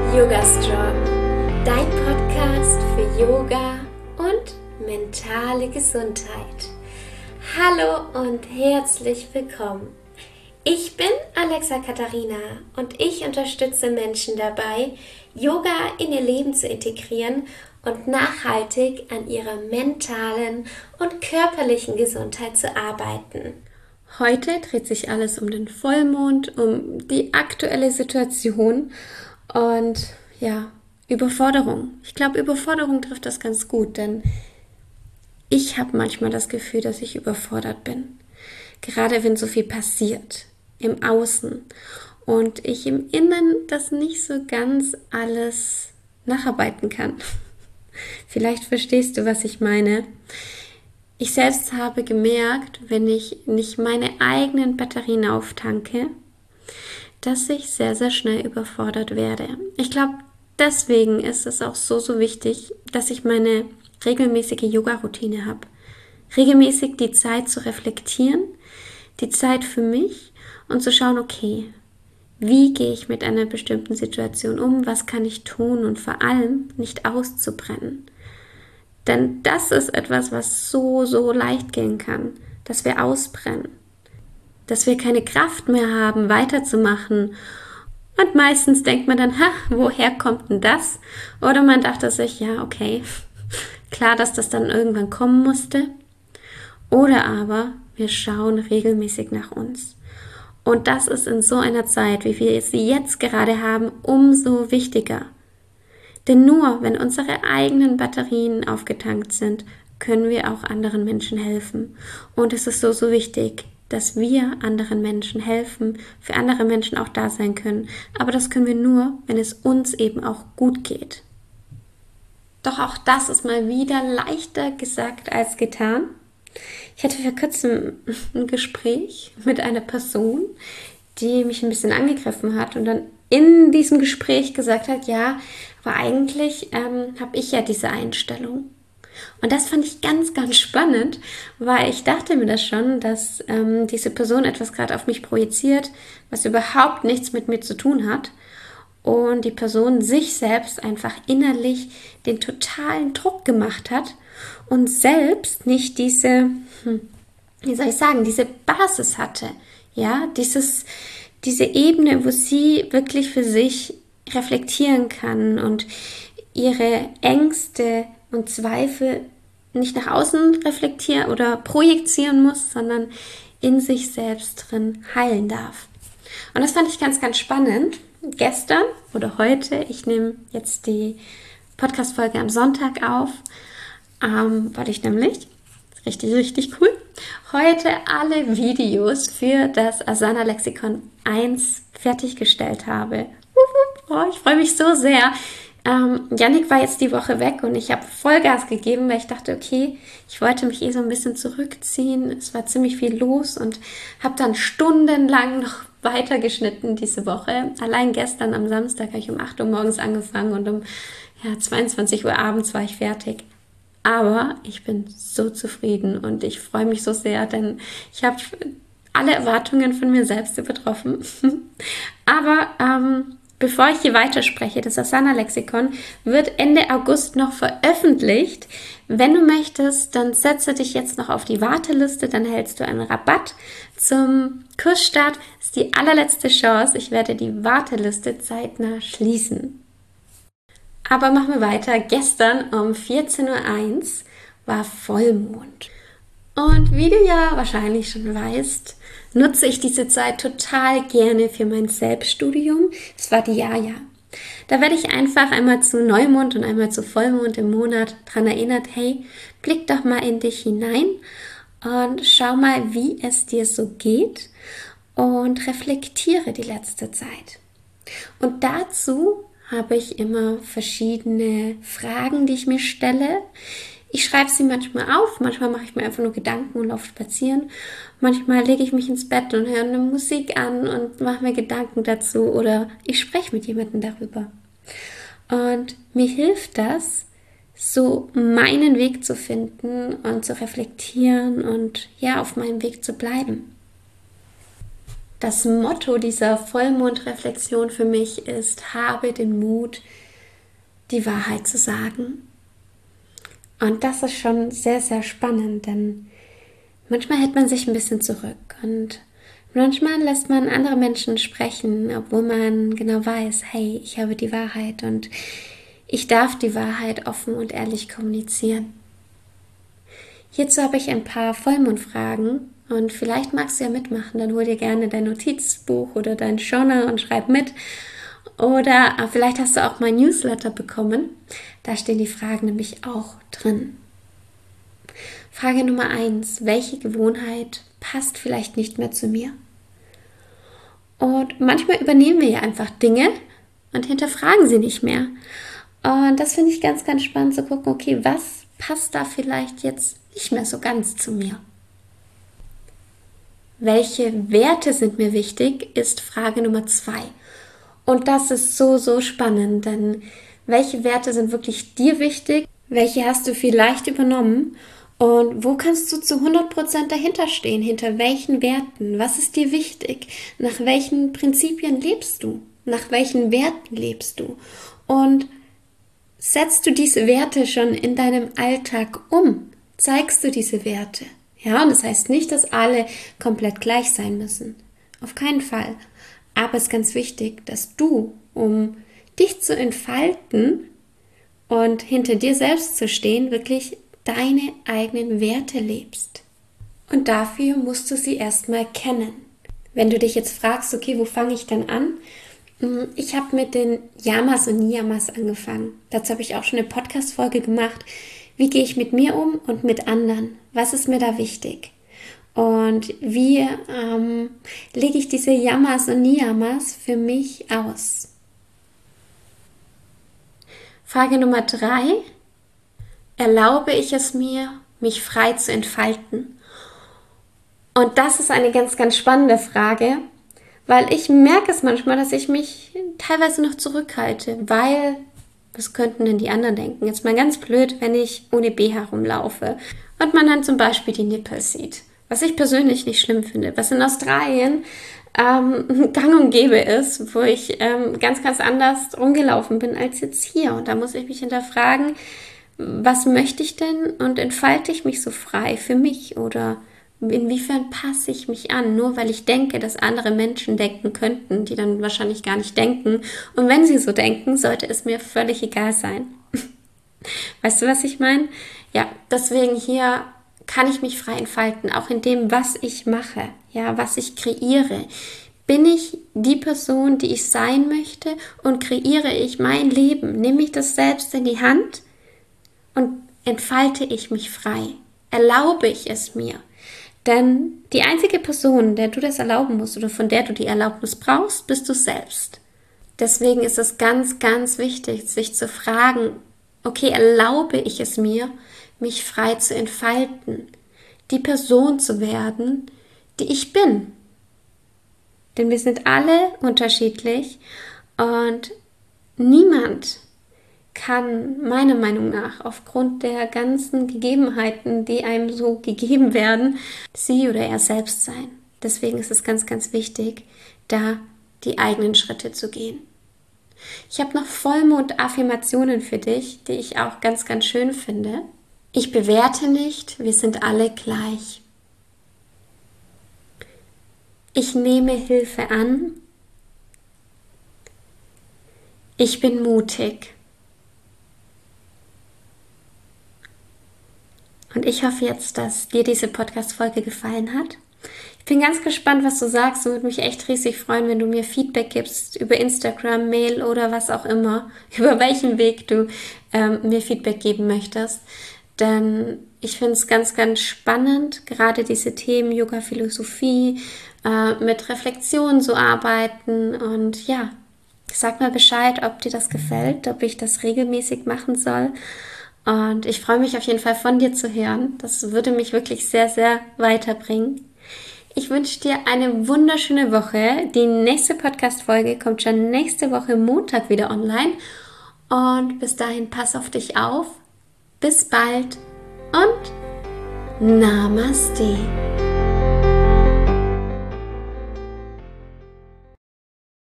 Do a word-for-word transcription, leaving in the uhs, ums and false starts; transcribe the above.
Yoga Strong, dein Podcast für Yoga und mentale Gesundheit. Hallo und herzlich willkommen. Ich bin Alexa Katharina und ich unterstütze Menschen dabei, Yoga in ihr Leben zu integrieren und nachhaltig an ihrer mentalen und körperlichen Gesundheit zu arbeiten. Heute dreht sich alles um den Vollmond, um die aktuelle Situation und ja, Überforderung. Ich glaube, Überforderung trifft das ganz gut, denn ich habe manchmal das Gefühl, dass ich überfordert bin. Gerade wenn so viel passiert im Außen und ich im Innen das nicht so ganz alles nacharbeiten kann. Vielleicht verstehst du, was ich meine. Ich selbst habe gemerkt, wenn ich nicht meine eigenen Batterien auftanke, dass ich sehr, sehr schnell überfordert werde. Ich glaube, deswegen ist es auch so, so wichtig, dass ich meine regelmäßige Yoga-Routine habe. Regelmäßig die Zeit zu reflektieren, die Zeit für mich und zu schauen, okay, wie gehe ich mit einer bestimmten Situation um, was kann ich tun und vor allem nicht auszubrennen. Denn das ist etwas, was so, so leicht gehen kann, dass wir ausbrennen, dass wir keine Kraft mehr haben, weiterzumachen. Und meistens denkt man dann, ha, woher kommt denn das? Oder man dachte sich, ja, okay, klar, dass das dann irgendwann kommen musste. Oder aber wir schauen regelmäßig nach uns. Und das ist in so einer Zeit, wie wir sie jetzt gerade haben, umso wichtiger. Denn nur wenn unsere eigenen Batterien aufgetankt sind, können wir auch anderen Menschen helfen. Und es ist so, so wichtig, dass wir anderen Menschen helfen, für andere Menschen auch da sein können. Aber das können wir nur, wenn es uns eben auch gut geht. Doch auch das ist mal wieder leichter gesagt als getan. Ich hatte vor kurzem ein Gespräch mit einer Person, die mich ein bisschen angegriffen hat und dann in diesem Gespräch gesagt hat, ja, aber eigentlich ähm, habe ich ja diese Einstellung. Und das fand ich ganz, ganz spannend, weil ich dachte mir das schon, dass ähm, diese Person etwas gerade auf mich projiziert, was überhaupt nichts mit mir zu tun hat. Und die Person sich selbst einfach innerlich den totalen Druck gemacht hat und selbst nicht diese, hm, wie soll ich sagen, diese Basis hatte. Ja, dieses, diese Ebene, wo sie wirklich für sich reflektieren kann und ihre Ängste und Zweifel nicht nach außen reflektieren oder projizieren muss, sondern in sich selbst drin heilen darf. Und das fand ich ganz, ganz spannend. Gestern oder heute, ich nehme jetzt die Podcast-Folge am Sonntag auf, ähm, weil ich nämlich, richtig, richtig cool, heute alle Videos für das Asana Lexikon eins fertiggestellt habe. Oh, ich freue mich so sehr. Ähm, Yannick war jetzt die Woche weg und ich habe Vollgas gegeben, weil ich dachte, okay, ich wollte mich eh so ein bisschen zurückziehen. Es war ziemlich viel los und habe dann stundenlang noch weitergeschnitten diese Woche. Allein gestern am Samstag habe ich um acht Uhr morgens angefangen und um ja, zweiundzwanzig Uhr abends war ich fertig. Aber ich bin so zufrieden und ich freue mich so sehr, denn ich habe alle Erwartungen von mir selbst übertroffen. Aber ähm, bevor ich hier weiterspreche, das Asana Lexikon wird Ende August noch veröffentlicht. Wenn du möchtest, dann setze dich jetzt noch auf die Warteliste, dann hältst du einen Rabatt zum Kursstart. Das ist die allerletzte Chance. Ich werde die Warteliste zeitnah schließen. Aber machen wir weiter. Gestern um vierzehn Uhr eins war Vollmond. Und wie du ja wahrscheinlich schon weißt, nutze ich diese Zeit total gerne für mein Selbststudium. Es war die Jaja. Da werde ich einfach einmal zu Neumond und einmal zu Vollmond im Monat daran erinnert, hey, blick doch mal in dich hinein und schau mal, wie es dir so geht und reflektiere die letzte Zeit. Und dazu habe ich immer verschiedene Fragen, die ich mir stelle. Ich schreibe sie manchmal auf, manchmal mache ich mir einfach nur Gedanken und laufe spazieren. Manchmal lege ich mich ins Bett und höre eine Musik an und mache mir Gedanken dazu oder ich spreche mit jemandem darüber. Und mir hilft das, so meinen Weg zu finden und zu reflektieren und ja, auf meinem Weg zu bleiben. Das Motto dieser Vollmondreflexion für mich ist: Habe den Mut, die Wahrheit zu sagen. Und das ist schon sehr, sehr spannend, denn manchmal hält man sich ein bisschen zurück und manchmal lässt man andere Menschen sprechen, obwohl man genau weiß, hey, ich habe die Wahrheit und ich darf die Wahrheit offen und ehrlich kommunizieren. Hierzu habe ich ein paar Vollmondfragen und vielleicht magst du ja mitmachen, dann hol dir gerne dein Notizbuch oder dein Journal und schreib mit. Oder vielleicht hast du auch mein Newsletter bekommen, da stehen die Fragen nämlich auch drin. Frage Nummer eins: Welche Gewohnheit passt vielleicht nicht mehr zu mir? Und manchmal übernehmen wir ja einfach Dinge und hinterfragen sie nicht mehr. Und das finde ich ganz, ganz spannend zu gucken, okay, was passt da vielleicht jetzt nicht mehr so ganz zu mir? Welche Werte sind mir wichtig, ist Frage Nummer zwei. Und das ist so, so spannend, denn welche Werte sind wirklich dir wichtig? Welche hast du vielleicht übernommen? Und wo kannst du zu hundert Prozent dahinter stehen? Hinter welchen Werten? Was ist dir wichtig? Nach welchen Prinzipien lebst du? Nach welchen Werten lebst du? Und setzt du diese Werte schon in deinem Alltag um? Zeigst du diese Werte? Ja, und das heißt nicht, dass alle komplett gleich sein müssen. Auf keinen Fall. Aber es ist ganz wichtig, dass du, um dich zu entfalten und hinter dir selbst zu stehen, wirklich deine eigenen Werte lebst. Und dafür musst du sie erstmal kennen. Wenn du dich jetzt fragst, okay, wo fange ich denn an? Ich habe mit den Yamas und Niyamas angefangen. Dazu habe ich auch schon eine Podcast-Folge gemacht. Wie gehe ich mit mir um und mit anderen? Was ist mir da wichtig? Und wie ähm, lege ich diese Yamas und Niyamas für mich aus? Frage Nummer drei. Erlaube ich es mir, mich frei zu entfalten? Und das ist eine ganz, ganz spannende Frage, weil ich merke es manchmal, dass ich mich teilweise noch zurückhalte, weil, was könnten denn die anderen denken? Jetzt mal ganz blöd, wenn ich ohne B H rumlaufe und man dann zum Beispiel die Nippel sieht. Was ich persönlich nicht schlimm finde, was in Australien ähm, gang und gäbe ist, wo ich ähm, ganz, ganz anders rumgelaufen bin als jetzt hier. Und da muss ich mich hinterfragen, was möchte ich denn und entfalte ich mich so frei für mich oder inwiefern passe ich mich an, nur weil ich denke, dass andere Menschen denken könnten, die dann wahrscheinlich gar nicht denken. Und wenn sie so denken, sollte es mir völlig egal sein. Weißt du, was ich meine? Ja, deswegen hier kann ich mich frei entfalten, auch in dem, was ich mache, ja, was ich kreiere. Bin ich die Person, die ich sein möchte und kreiere ich mein Leben? Nehme ich das selbst in die Hand und entfalte ich mich frei? Erlaube ich es mir? Denn die einzige Person, der du das erlauben musst oder von der du die Erlaubnis brauchst, bist du selbst. Deswegen ist es ganz, ganz wichtig, sich zu fragen, okay, erlaube ich es mir, mich frei zu entfalten, die Person zu werden, die ich bin. Denn wir sind alle unterschiedlich und niemand kann meiner Meinung nach aufgrund der ganzen Gegebenheiten, die einem so gegeben werden, sie oder er selbst sein. Deswegen ist es ganz, ganz wichtig, da die eigenen Schritte zu gehen. Ich habe noch Vollmond-Affirmationen für dich, die ich auch ganz, ganz schön finde. Ich bewerte nicht, wir sind alle gleich. Ich nehme Hilfe an. Ich bin mutig. Und ich hoffe jetzt, dass dir diese Podcast-Folge gefallen hat. Ich bin ganz gespannt, was du sagst und würde mich echt riesig freuen, wenn du mir Feedback gibst über Instagram, Mail oder was auch immer, über welchen Weg du ähm, mir Feedback geben möchtest. Denn ich finde es ganz, ganz spannend, gerade diese Themen Yoga, Philosophie, äh, mit Reflexion zu arbeiten. Und ja, sag mir Bescheid, ob dir das gefällt, ob ich das regelmäßig machen soll. Und ich freue mich auf jeden Fall von dir zu hören. Das würde mich wirklich sehr, sehr weiterbringen. Ich wünsche dir eine wunderschöne Woche. Die nächste Podcast-Folge kommt schon nächste Woche Montag wieder online. Und bis dahin, pass auf dich auf. Bis bald und Namaste.